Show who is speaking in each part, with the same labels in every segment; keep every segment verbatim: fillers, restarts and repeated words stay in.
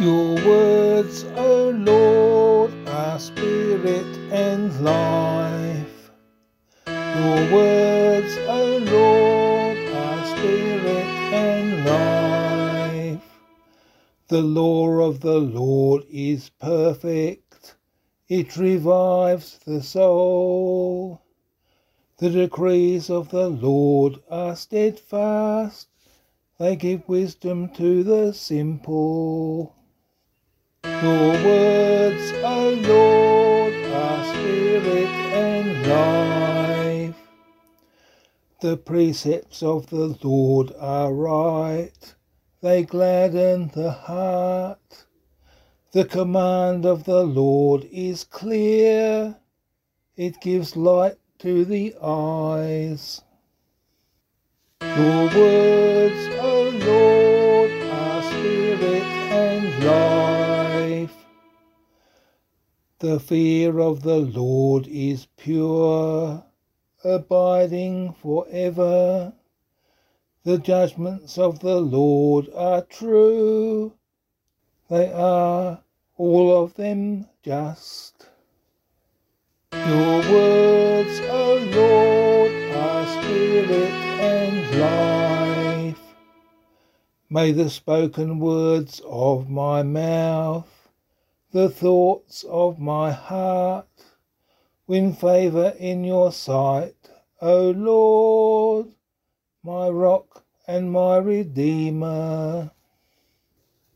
Speaker 1: Your words, O Lord, are spirit and life. Your words, O Lord, are spirit and life. The law of the Lord is perfect, it revives the soul. The decrees of the Lord are steadfast, they give wisdom to the simple. Your words, O Lord, are spirit and life. The precepts of the Lord are right, they gladden the heart. The command of the Lord is clear, it gives light to the eyes. Your words, O Lord, are spirit and life. The fear of the Lord is pure, abiding forever. The judgments of the Lord are true, they are all of them just. Your words, O Lord, are spirit and life. May the spoken words of my mouth, the thoughts of my heart, win favour in your sight, O Lord, my rock and my redeemer.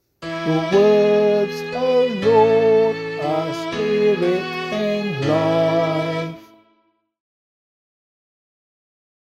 Speaker 1: Your words, O Lord, are spirit and life.